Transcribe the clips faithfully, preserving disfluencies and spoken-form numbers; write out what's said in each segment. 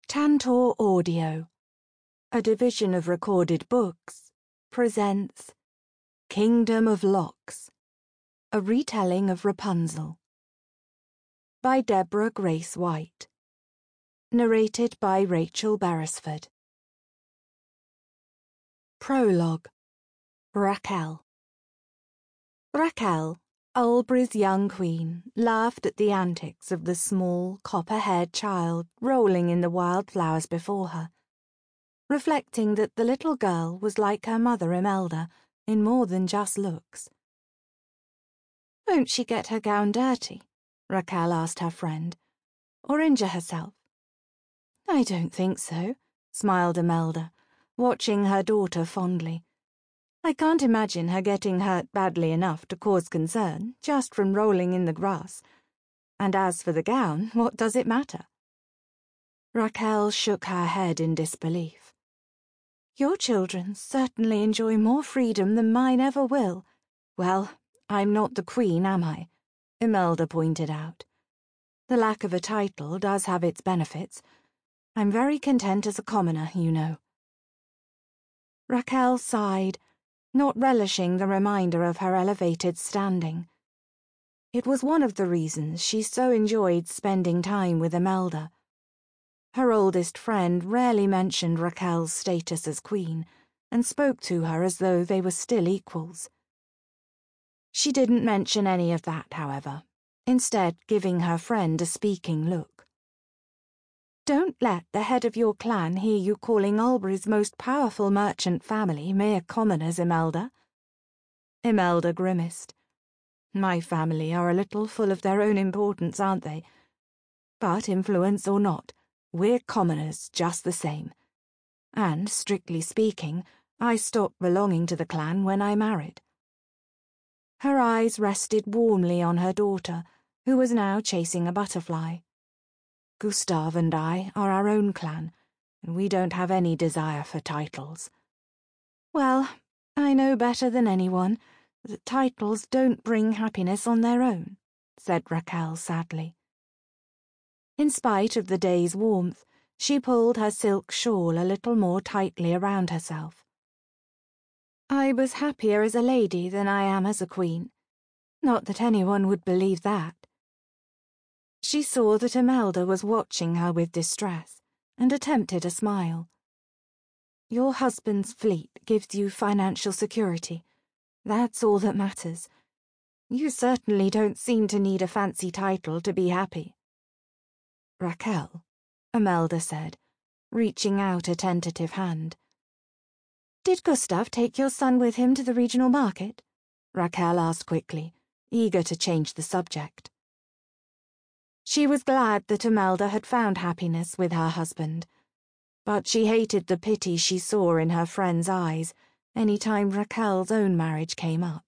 Tantor Audio, a division of Recorded Books, presents Kingdom of Locks, a retelling of Rapunzel, by Deborah Grace White, narrated by Rachel Beresford. Prologue. Raquel. Raquel, Albury's young queen, laughed at the antics of the small, copper-haired child rolling in the wild flowers before her, reflecting that the little girl was like her mother Imelda in more than just looks. "Won't she get her gown dirty?" Raquel asked her friend, "or injure herself?" "I don't think so," smiled Imelda, watching her daughter fondly. "I can't imagine her getting hurt badly enough to cause concern just from rolling in the grass. And as for the gown, what does it matter?" Raquel shook her head in disbelief. "Your children certainly enjoy more freedom than mine ever will." "Well, I'm not the queen, am I?" Imelda pointed out. "The lack of a title does have its benefits. I'm very content as a commoner, you know." Raquel sighed, not relishing the reminder of her elevated standing. It was one of the reasons she so enjoyed spending time with Imelda. Her oldest friend rarely mentioned Raquel's status as queen, and spoke to her as though they were still equals. She didn't mention any of that, however, instead giving her friend a speaking look. "Don't let the head of your clan hear you calling Albury's most powerful merchant family mere commoners, Imelda." Imelda grimaced. "My family are a little full of their own importance, aren't they? But influence or not, we're commoners just the same. And, strictly speaking, I stopped belonging to the clan when I married." Her eyes rested warmly on her daughter, who was now chasing a butterfly. "Gustav and I are our own clan, and we don't have any desire for titles." "Well, I know better than anyone that titles don't bring happiness on their own," said Raquel sadly. In spite of the day's warmth, she pulled her silk shawl a little more tightly around herself. "I was happier as a lady than I am as a queen. Not that anyone would believe that." She saw that Imelda was watching her with distress, and attempted a smile. "Your husband's fleet gives you financial security. That's all that matters. You certainly don't seem to need a fancy title to be happy." "Raquel," Imelda said, reaching out a tentative hand. "Did Gustav take your son with him to the regional market?" Raquel asked quickly, eager to change the subject. She was glad that Imelda had found happiness with her husband, but she hated the pity she saw in her friend's eyes any time Raquel's own marriage came up.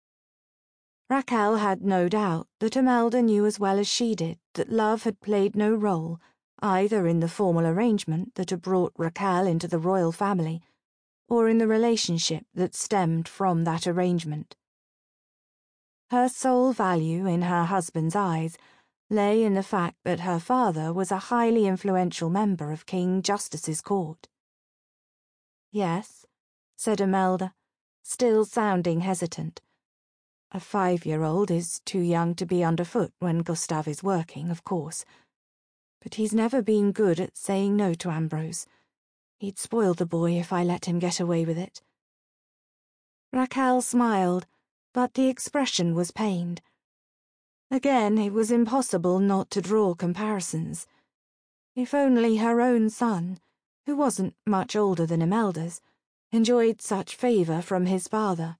Raquel had no doubt that Imelda knew as well as she did that love had played no role either in the formal arrangement that had brought Raquel into the royal family or in the relationship that stemmed from that arrangement. Her sole value in her husband's eyes lay in the fact that her father was a highly influential member of King Justice's court. "Yes," said Imelda, still sounding hesitant. "A five-year-old is too young to be underfoot when Gustav is working, of course. But he's never been good at saying no to Ambrose. He'd spoil the boy if I let him get away with it." Raquel smiled, but the expression was pained. Again, it was impossible not to draw comparisons. If only her own son, who wasn't much older than Imelda's, enjoyed such favour from his father.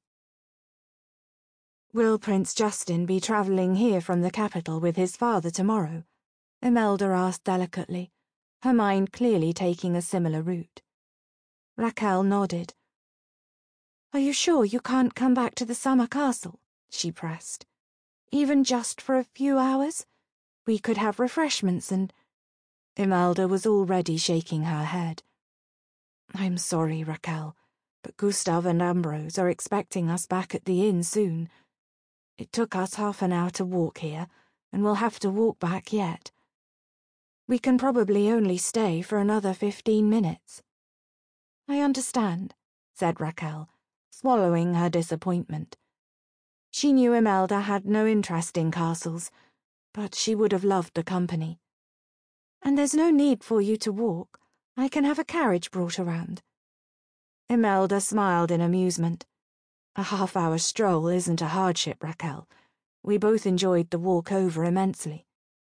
"Will Prince Justin be travelling here from the capital with his father tomorrow?" Imelda asked delicately, her mind clearly taking a similar route. Raquel nodded. "Are you sure you can't come back to the summer castle?" she pressed. "Even just for a few hours? We could have refreshments and—" Imelda was already shaking her head. "I'm sorry, Raquel, but Gustav and Ambrose are expecting us back at the inn soon. It took us half an hour to walk here, and we'll have to walk back yet." We can probably only stay for another fifteen minutes. I understand, said Raquel, swallowing her disappointment. She knew Imelda had no interest in castles, but she would have loved the company. And there's no need for you to walk. I can have a carriage brought around. Imelda smiled in amusement. A half-hour stroll isn't a hardship, Raquel. We both enjoyed the walk over immensely.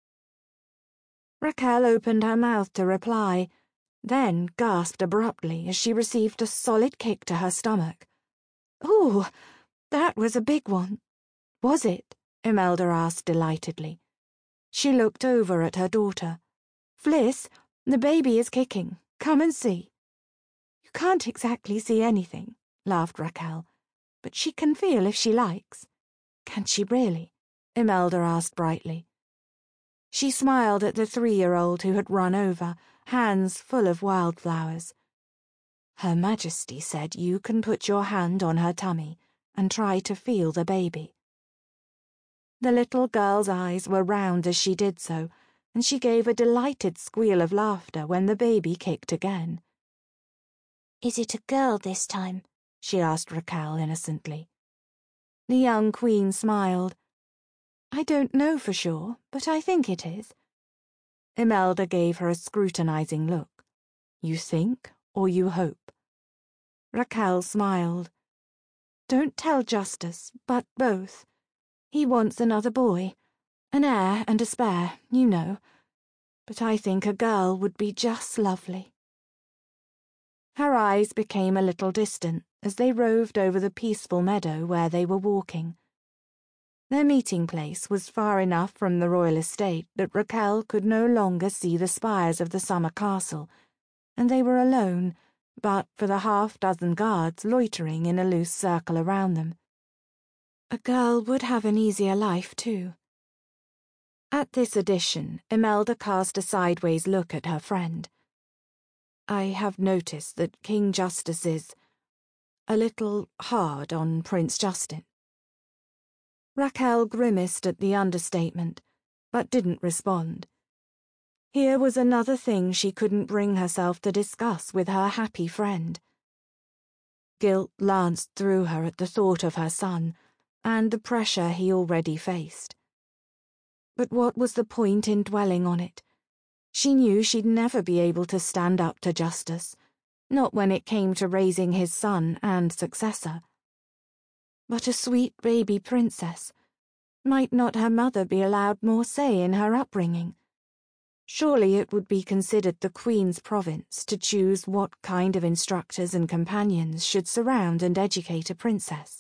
Raquel opened her mouth to reply, then gasped abruptly as she received a solid kick to her stomach. "Ooh, that was a big one." "Was it?" Imelda asked delightedly. She looked over at her daughter. "Fliss, the baby is kicking. Come and see." "You can't exactly see anything," laughed Raquel, "but she can feel if she likes." "Can she really?" Imelda asked brightly. She smiled at the three-year-old who had run over, hands full of wildflowers. "Her Majesty said you can put your hand on her tummy and try to feel the baby." The little girl's eyes were round as she did so, and she gave a delighted squeal of laughter when the baby kicked again. "Is it a girl this time?" she asked Raquel innocently. The young queen smiled. "I don't know for sure, but I think it is." Imelda gave her a scrutinizing look. "You think, or you hope?" Raquel smiled. "Don't tell Justus, but both. He wants another boy, an heir and a spare, you know. But I think a girl would be just lovely." Her eyes became a little distant as they roved over the peaceful meadow where they were walking. Their meeting place was far enough from the royal estate that Raquel could no longer see the spires of the summer castle, and they were alone, but for the half-dozen guards loitering in a loose circle around them. A girl would have an easier life, too. At this addition, Imelda cast a sideways look at her friend. "I have noticed that King Justus is a little hard on Prince Justin." Raquel grimaced at the understatement, but didn't respond. Here was another thing she couldn't bring herself to discuss with her happy friend. Guilt lanced through her at the thought of her son, and the pressure he already faced. But what was the point in dwelling on it? She knew she'd never be able to stand up to Justus, not when it came to raising his son and successor. But a sweet baby princess, might not her mother be allowed more say in her upbringing? Surely it would be considered the Queen's province to choose what kind of instructors and companions should surround and educate a princess.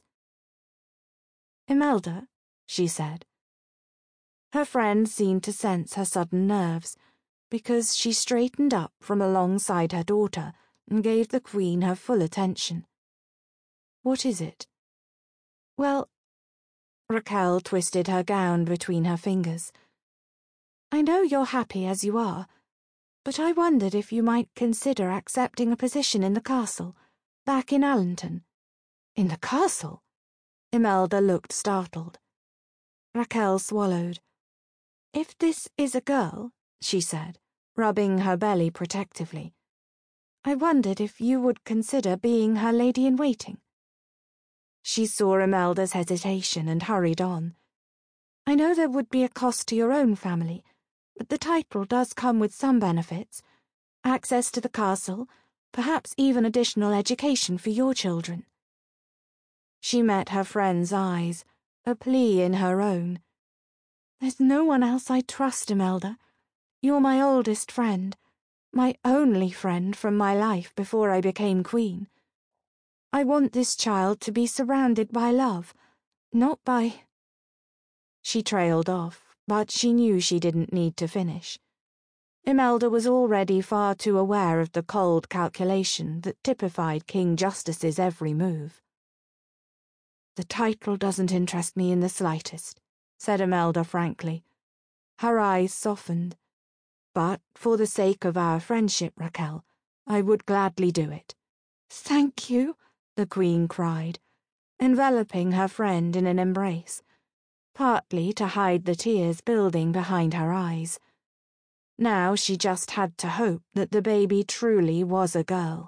"Imelda," she said. Her friend seemed to sense her sudden nerves, because she straightened up from alongside her daughter and gave the Queen her full attention. "What is it?" "Well," Raquel twisted her gown between her fingers, "I know you're happy as you are, but I wondered if you might consider accepting a position in the castle, back in Allenton." "In the castle?" Imelda looked startled. Raquel swallowed. "If this is a girl," she said, rubbing her belly protectively, "I wondered if you would consider being her lady-in-waiting." She saw Imelda's hesitation and hurried on. "I know there would be a cost to your own family, but the title does come with some benefits. Access to the castle, perhaps even additional education for your children." She met her friend's eyes, a plea in her own. "There's no one else I trust, Imelda. You're my oldest friend, my only friend from my life before I became queen. I want this child to be surrounded by love, not by—" She trailed off, but she knew she didn't need to finish. Imelda was already far too aware of the cold calculation that typified King Justus's every move. "The title doesn't interest me in the slightest," said Imelda frankly. Her eyes softened. "But for the sake of our friendship, Raquel, I would gladly do it." "Thank you," the Queen cried, enveloping her friend in an embrace, partly to hide the tears building behind her eyes. Now she just had to hope that the baby truly was a girl.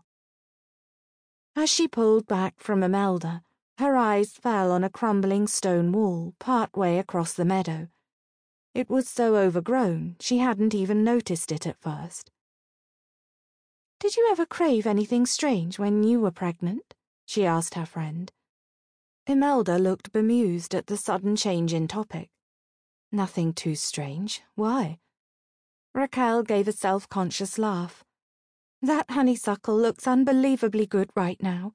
As she pulled back from Imelda, her eyes fell on a crumbling stone wall part way across the meadow. It was so overgrown she hadn't even noticed it at first. "Did you ever crave anything strange when you were pregnant?" she asked her friend. Imelda looked bemused at the sudden change in topic. "Nothing too strange. Why?" Raquel gave a self-conscious laugh. "That honeysuckle looks unbelievably good right now."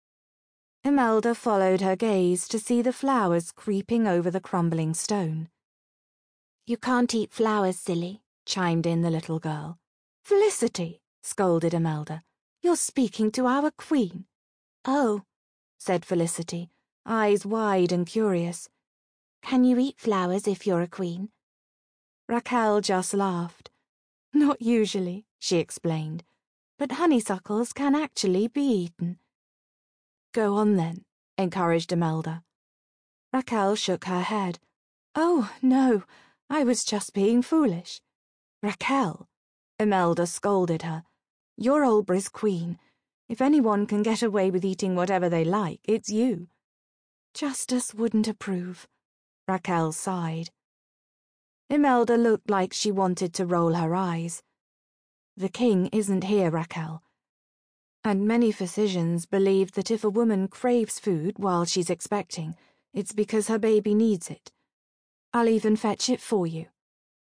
Imelda followed her gaze to see the flowers creeping over the crumbling stone. "You can't eat flowers, silly," chimed in the little girl. "Felicity," scolded Imelda, "you're speaking to our queen." "Oh," said Felicity, eyes wide and curious. "Can you eat flowers if you're a queen?" Raquel just laughed. "Not usually," she explained, "but honeysuckles can actually be eaten." "Go on then," encouraged Imelda. Raquel shook her head. "Oh, no, I was just being foolish." "Raquel," Imelda scolded her, "you're Olbra's queen. If anyone can get away with eating whatever they like, it's you." "Justice wouldn't approve," Raquel sighed. Imelda looked like she wanted to roll her eyes. "The king isn't here, Raquel. And many physicians believe that if a woman craves food while she's expecting, it's because her baby needs it. I'll even fetch it for you."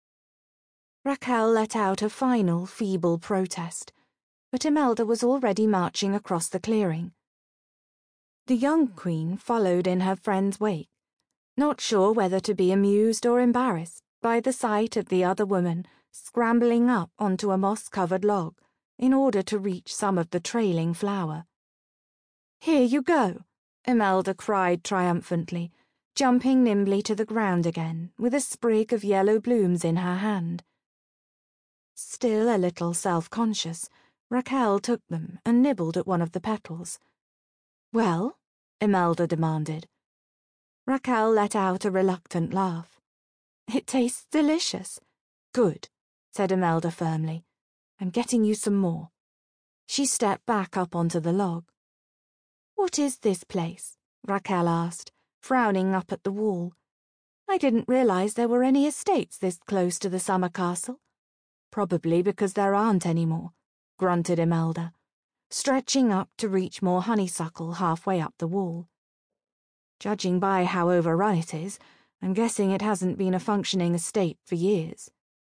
Raquel let out a final, feeble protest, but Imelda was already marching across the clearing. The young queen followed in her friend's wake, not sure whether to be amused or embarrassed by the sight of the other woman scrambling up onto a moss-covered log in order to reach some of the trailing flower. "Here you go," Imelda cried triumphantly, jumping nimbly to the ground again with a sprig of yellow blooms in her hand. Still a little self-conscious, Raquel took them and nibbled at one of the petals. "Well?" Imelda demanded. Raquel let out a reluctant laugh. "It tastes delicious." "Good," said Imelda firmly. "I'm getting you some more." She stepped back up onto the log. "What is this place?" Raquel asked, frowning up at the wall. "I didn't realize there were any estates this close to the summer castle." "Probably because there aren't any more," grunted Imelda, stretching up to reach more honeysuckle halfway up the wall. "Judging by how overrun it is, I'm guessing it hasn't been a functioning estate for years."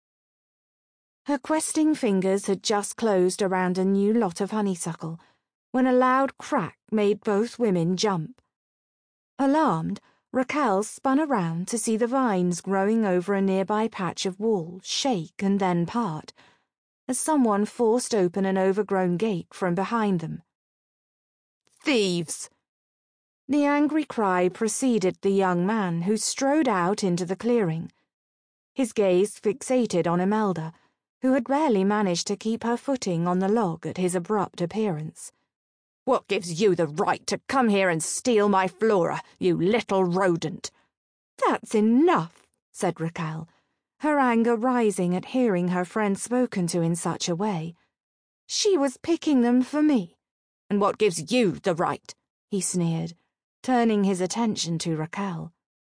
Her questing fingers had just closed around a new lot of honeysuckle when a loud crack made both women jump. Alarmed, Raquel spun around to see the vines growing over a nearby patch of wall shake and then part, as someone forced open an overgrown gate from behind them. "Thieves!" The angry cry preceded the young man who strode out into the clearing, his gaze fixated on Imelda, who had barely managed to keep her footing on the log at his abrupt appearance. "What gives you the right to come here and steal my Flora, you little rodent?" "That's enough," said Raquel, her anger rising at hearing her friend spoken to in such a way. "She was picking them for me." "And what gives you the right?" he sneered, turning his attention to Raquel.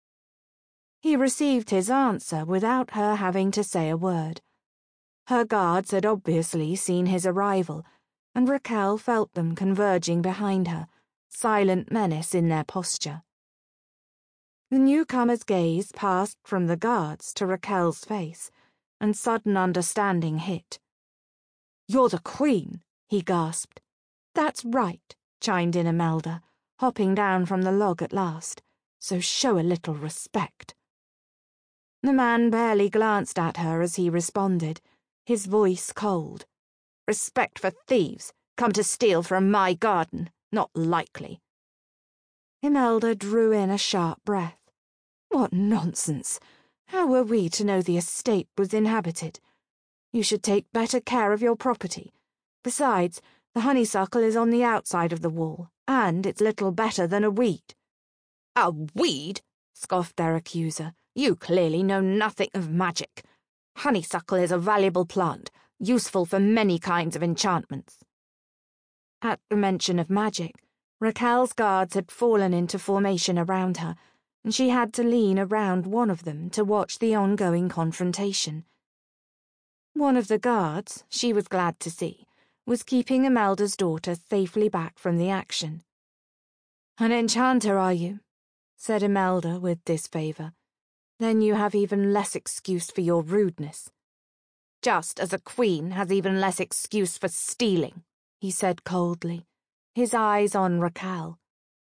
He received his answer without her having to say a word. Her guards had obviously seen his arrival, and Raquel felt them converging behind her, silent menace in their posture. The newcomer's gaze passed from the guards to Raquel's face, and sudden understanding hit. "You're the queen," he gasped. "That's right," chimed in Imelda, hopping down from the log at last, "so show a little respect." The man barely glanced at her as he responded, his voice cold. "Respect for thieves, come to steal from my garden. Not likely." Imelda drew in a sharp breath. What nonsense! How were we to know the estate was inhabited? You should take better care of your property. Besides, the honeysuckle is on the outside of the wall, and it's little better than a weed. "A weed?" scoffed their accuser. "You clearly know nothing of magic." Honeysuckle is a valuable plant, useful for many kinds of enchantments." At the mention of magic, Raquel's guards had fallen into formation around her, and she had to lean around one of them to watch the ongoing confrontation. One of the guards, she was glad to see, was keeping Imelda's daughter safely back from the action. "An enchanter, are you?" said Imelda with disfavour. "Then you have even less excuse for your rudeness." "Just as a queen has even less excuse for stealing," he said coldly, his eyes on Raquel.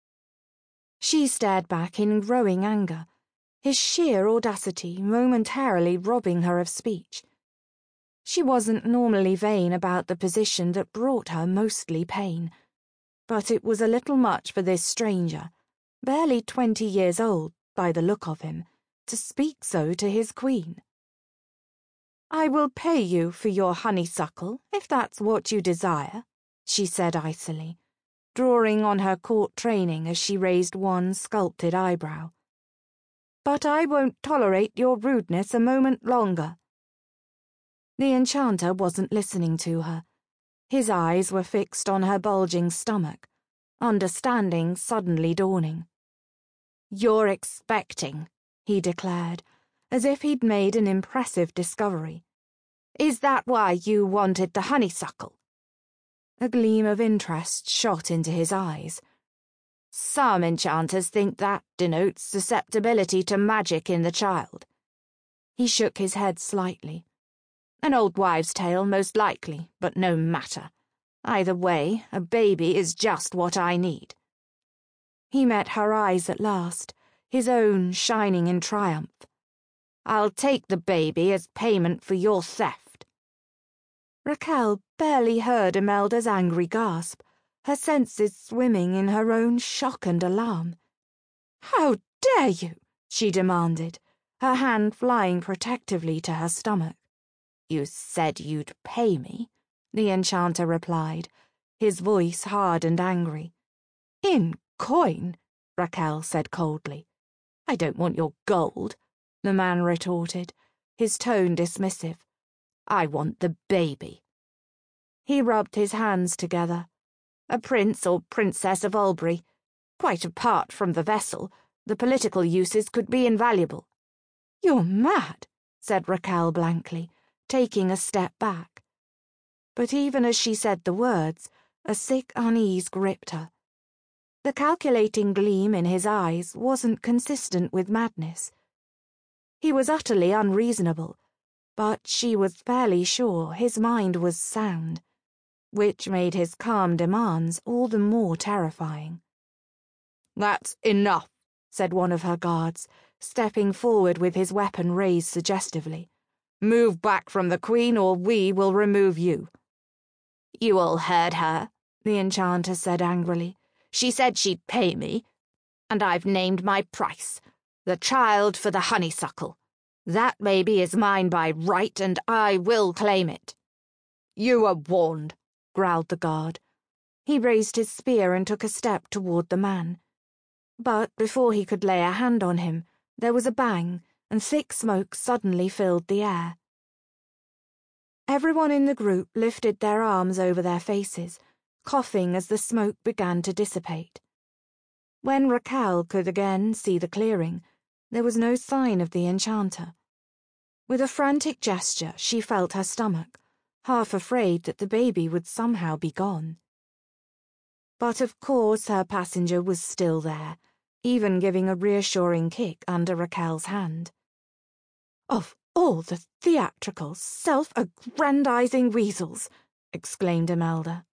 She stared back in growing anger, his sheer audacity momentarily robbing her of speech. She wasn't normally vain about the position that brought her mostly pain, but it was a little much for this stranger, barely twenty years old by the look of him, to speak so to his queen. "I will pay you for your honeysuckle, if that's what you desire," she said icily, drawing on her court training as she raised one sculpted eyebrow. "But I won't tolerate your rudeness a moment longer." The enchanter wasn't listening to her. His eyes were fixed on her bulging stomach, understanding suddenly dawning. "You're expecting," he declared, as if he'd made an impressive discovery. "Is that why you wanted the honeysuckle?" A gleam of interest shot into his eyes. "Some enchanters think that denotes susceptibility to magic in the child." He shook his head slightly. "An old wives' tale, most likely, but no matter. Either way, a baby is just what I need." He met her eyes at last, his own shining in triumph. "I'll take the baby as payment for your theft." Raquel barely heard Imelda's angry gasp, her senses swimming in her own shock and alarm. "How dare you?" she demanded, her hand flying protectively to her stomach. "You said you'd pay me," the enchanter replied, his voice hard and angry. "In coin," Raquel said coldly. "I don't want your gold," the man retorted, his tone dismissive. "I want the baby." He rubbed his hands together. "A prince or princess of Albury. Quite apart from the vessel, the political uses could be invaluable." "You're mad," said Raquel blankly, taking a step back. But even as she said the words, a sick unease gripped her. The calculating gleam in his eyes wasn't consistent with madness. He was utterly unreasonable, but she was fairly sure his mind was sound, which made his calm demands all the more terrifying. "That's enough," said one of her guards, stepping forward with his weapon raised suggestively. "Move back from the Queen or we will remove you." "You all heard her," the enchanter said angrily. "She said she'd pay me, and I've named my price. The child for the honeysuckle. That baby is mine by right, and I will claim it." "You were warned," growled the guard. He raised his spear and took a step toward the man. But before he could lay a hand on him, there was a bang, and thick smoke suddenly filled the air. Everyone in the group lifted their arms over their faces, coughing as the smoke began to dissipate. When Raquel could again see the clearing, there was no sign of the enchanter. With a frantic gesture, she felt her stomach, half afraid that the baby would somehow be gone. But of course her passenger was still there, even giving a reassuring kick under Raquel's hand. "Of all the theatrical, self-aggrandizing weasels!" exclaimed Imelda.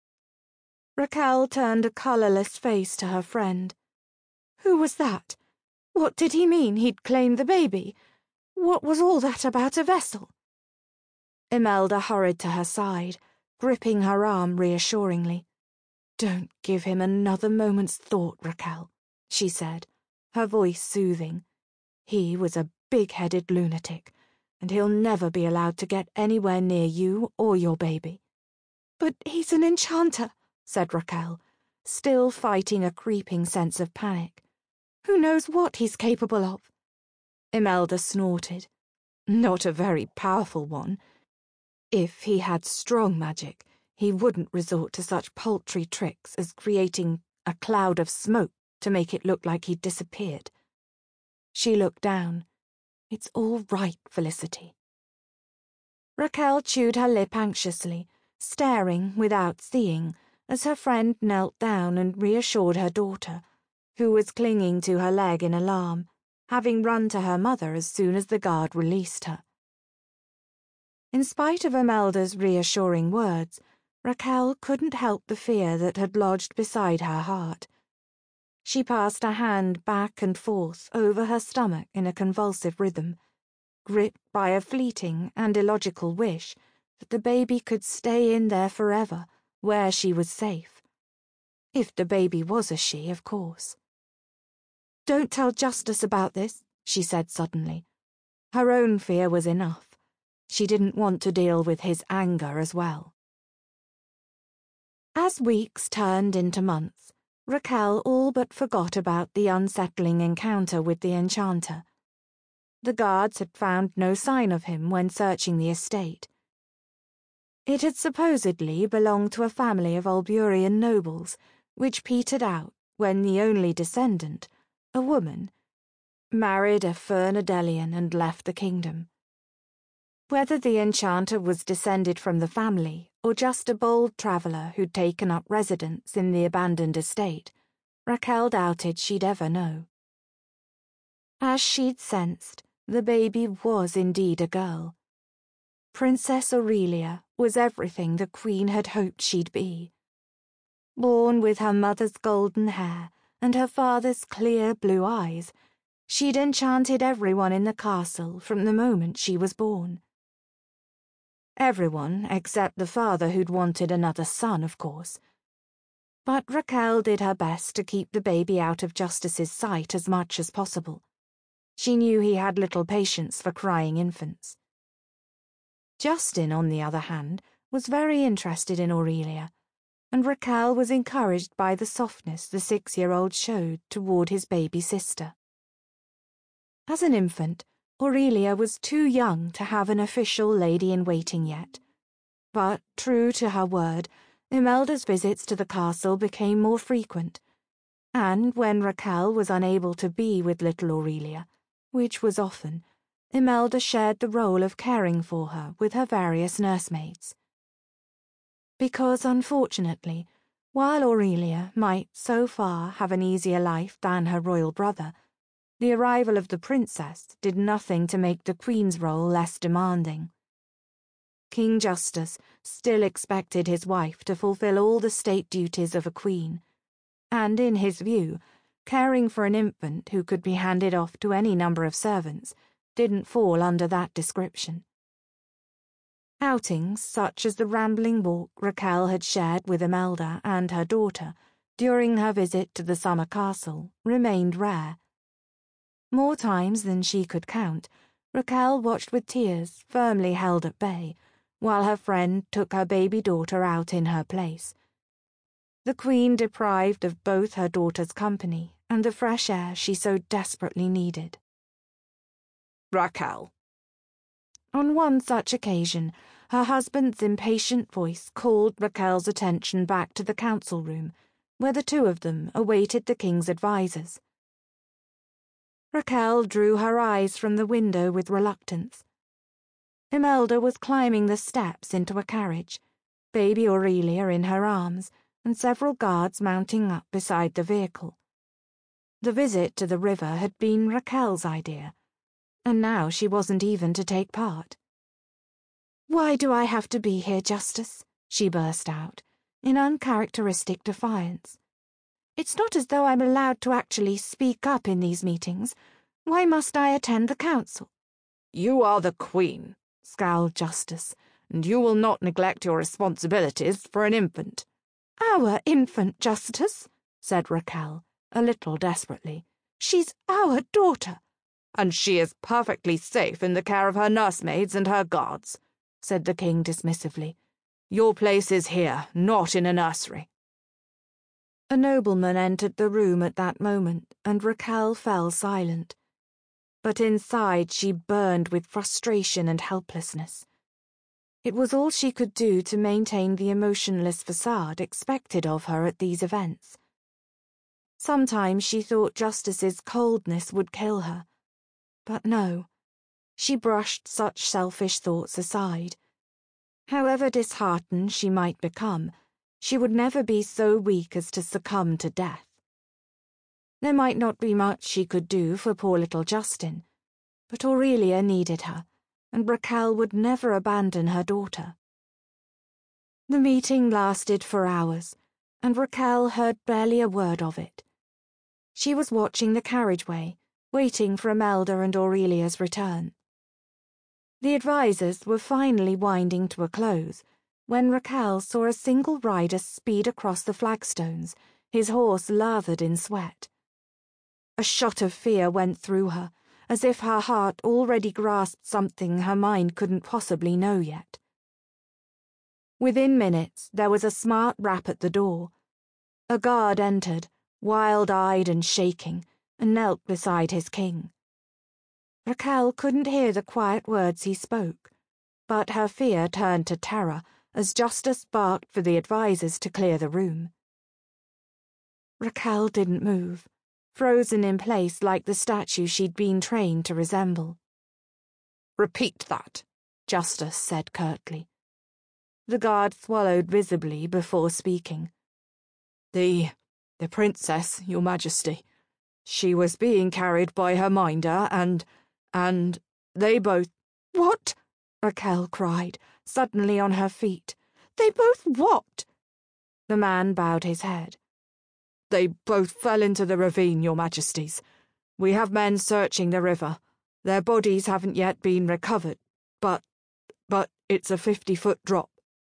Raquel turned a colourless face to her friend. "Who was that? What did he mean he'd claimed the baby? What was all that about a vessel?" Imelda hurried to her side, gripping her arm reassuringly. "Don't give him another moment's thought, Raquel," she said, her voice soothing. "He was a big-headed lunatic, and he'll never be allowed to get anywhere near you or your baby." "But he's an enchanter," said Raquel, still fighting a creeping sense of panic. "Who knows what he's capable of?" Imelda snorted. Not a very powerful one. If he had strong magic, he wouldn't resort to such paltry tricks as creating a cloud of smoke to make it look like he'd disappeared. She looked down. It's all right, Felicity. Raquel chewed her lip anxiously, staring without seeing, as her friend knelt down and reassured her daughter, who was clinging to her leg in alarm, having run to her mother as soon as the guard released her. In spite of Imelda's reassuring words, Raquel couldn't help the fear that had lodged beside her heart. She passed a hand back and forth over her stomach in a convulsive rhythm, gripped by a fleeting and illogical wish that the baby could stay in there forever, where she was safe. If the baby was a she, of course. "Don't tell Justice about this," she said suddenly. Her own fear was enough. She didn't want to deal with his anger as well. As weeks turned into months, Raquel all but forgot about the unsettling encounter with the enchanter. The guards had found no sign of him when searching the estate. It had supposedly belonged to a family of Alburian nobles, which petered out when the only descendant, a woman, married a Fernadelian and left the kingdom. Whether the enchanter was descended from the family or just a bold traveller who'd taken up residence in the abandoned estate, Raquel doubted she'd ever know. As she'd sensed, the baby was indeed a girl. Princess Aurelia was everything the Queen had hoped she'd be. Born with her mother's golden hair and her father's clear blue eyes, she'd enchanted everyone in the castle from the moment she was born. Everyone except the father who'd wanted another son, of course. But Raquel did her best to keep the baby out of Justice's sight as much as possible. She knew he had little patience for crying infants. Justin, on the other hand, was very interested in Aurelia, and Raquel was encouraged by the softness the six-year-old showed toward his baby sister. As an infant, Aurelia was too young to have an official lady-in-waiting yet, but, true to her word, Imelda's visits to the castle became more frequent, and when Raquel was unable to be with little Aurelia, which was often, Imelda shared the role of caring for her with her various nursemaids. Because, unfortunately, while Aurelia might so far have an easier life than her royal brother, the arrival of the princess did nothing to make the Queen's role less demanding. King Justice still expected his wife to fulfill all the state duties of a queen, and in his view, caring for an infant who could be handed off to any number of servants didn't fall under that description. Outings such as the rambling walk Raquel had shared with Imelda and her daughter during her visit to the summer castle remained rare. More times than she could count, Raquel watched with tears firmly held at bay, while her friend took her baby daughter out in her place. The Queen deprived of both her daughter's company and the fresh air she so desperately needed. "Raquel." On one such occasion, her husband's impatient voice called Raquel's attention back to the council room, where the two of them awaited the king's advisers. Raquel drew her eyes from the window with reluctance. Imelda was climbing the steps into a carriage, baby Aurelia in her arms, and several guards mounting up beside the vehicle. The visit to the river had been Raquel's idea, and now she wasn't even to take part. "Why do I have to be here, Justice?" she burst out, in uncharacteristic defiance. "It's not as though I'm allowed to actually speak up in these meetings. Why must I attend the council?" "You are the Queen," scowled Justice, "and you will not neglect your responsibilities for an infant." "Our infant, Justice," said Raquel, a little desperately. "She's our daughter." "And she is perfectly safe in the care of her nursemaids and her guards," said the king dismissively. "Your place is here, not in a nursery." A nobleman entered the room at that moment, and Raquel fell silent. but inside she burned with frustration and helplessness. It was all she could do to maintain the emotionless facade expected of her at these events. Sometimes she thought Justice's coldness would kill her, but no, she brushed such selfish thoughts aside. However disheartened she might become, she would never be so weak as to succumb to death. There might not be much she could do for poor little Justin, but Aurelia needed her, and Raquel would never abandon her daughter. The meeting lasted for hours, and Raquel heard barely a word of it. She was watching the carriageway, waiting for Imelda and Aurelia's return. The advisers were finally winding to a close when Raquel saw a single rider speed across the flagstones, his horse lathered in sweat. A shot of fear went through her, as if her heart already grasped something her mind couldn't possibly know yet. Within minutes there was a smart rap at the door. A guard entered, wild-eyed and shaking, and knelt beside his king. Raquel couldn't hear the quiet words he spoke, but her fear turned to terror as Justice barked for the advisers to clear the room. Raquel didn't move, frozen in place like the statue she'd been trained to resemble. "Repeat that," Justice said curtly. The guard swallowed visibly before speaking. The... the princess, Your Majesty. She was being carried by her minder, and... and they both... "What?" Raquel cried, suddenly on her feet. "They both what?" The man bowed his head. "They both fell into the ravine, Your Majesties. We have men searching the river. Their bodies haven't yet been recovered, but... but it's a fifty-foot drop."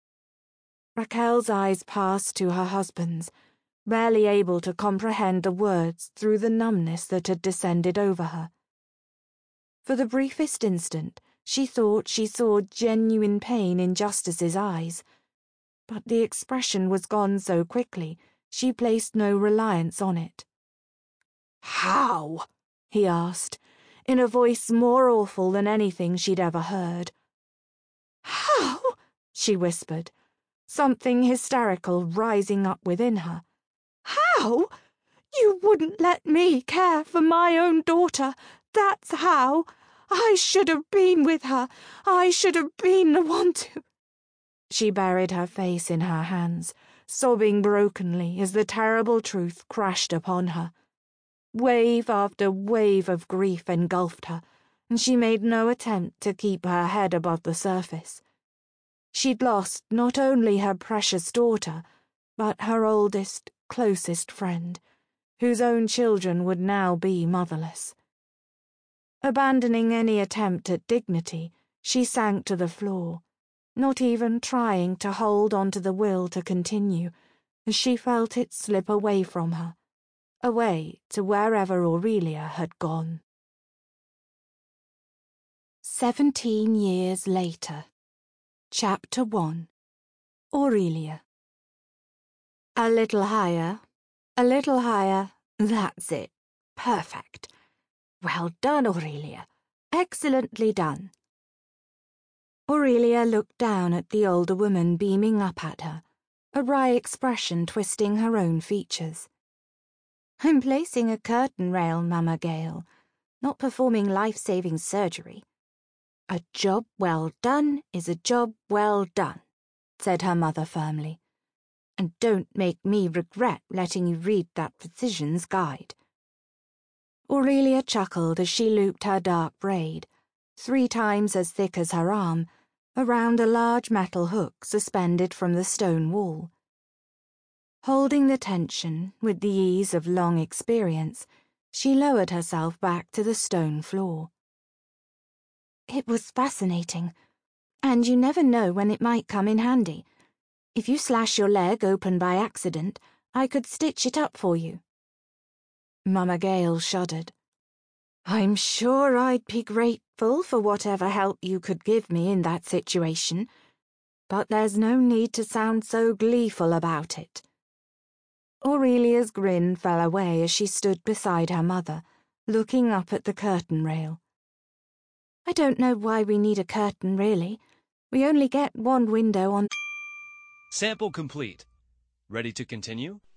Raquel's eyes passed to her husband's, barely able to comprehend the words through the numbness that had descended over her. For the briefest instant, she thought she saw genuine pain in Justice's eyes, but the expression was gone so quickly she placed no reliance on it. "How?" he asked, in a voice more awful than anything she'd ever heard. "How?" she whispered, something hysterical rising up within her. "How? You wouldn't let me care for my own daughter, that's how. I should have been with her. I should have been the one to—" She buried her face in her hands, sobbing brokenly as the terrible truth crashed upon her. Wave after wave of grief engulfed her, and she made no attempt to keep her head above the surface. She'd lost not only her precious daughter, but her oldest, closest friend, whose own children would now be motherless. Abandoning any attempt at dignity, she sank to the floor, not even trying to hold on to the will to continue, as she felt it slip away from her, away to wherever Aurelia had gone. Seventeen years later. Chapter one. Aurelia. A little higher, a little higher, that's it, perfect. Well done, Aurelia, excellently done. Aurelia looked down at the older woman beaming up at her, a wry expression twisting her own features. I'm placing a curtain rail, Mama Gale, not performing life-saving surgery. A job well done is a job well done, said her mother firmly. And don't make me regret letting you read that physician's guide. Aurelia chuckled as she looped her dark braid, three times as thick as her arm, around a large metal hook suspended from the stone wall. Holding the tension with the ease of long experience, she lowered herself back to the stone floor. It was fascinating, and you never know when it might come in handy. If you slash your leg open by accident, I could stitch it up for you. Mama Gale shuddered. I'm sure I'd be grateful for whatever help you could give me in that situation, but there's no need to sound so gleeful about it. Aurelia's grin fell away as she stood beside her mother, looking up at the curtain rail. I don't know why we need a curtain, really. We only get one window on... Sample complete. Ready to continue?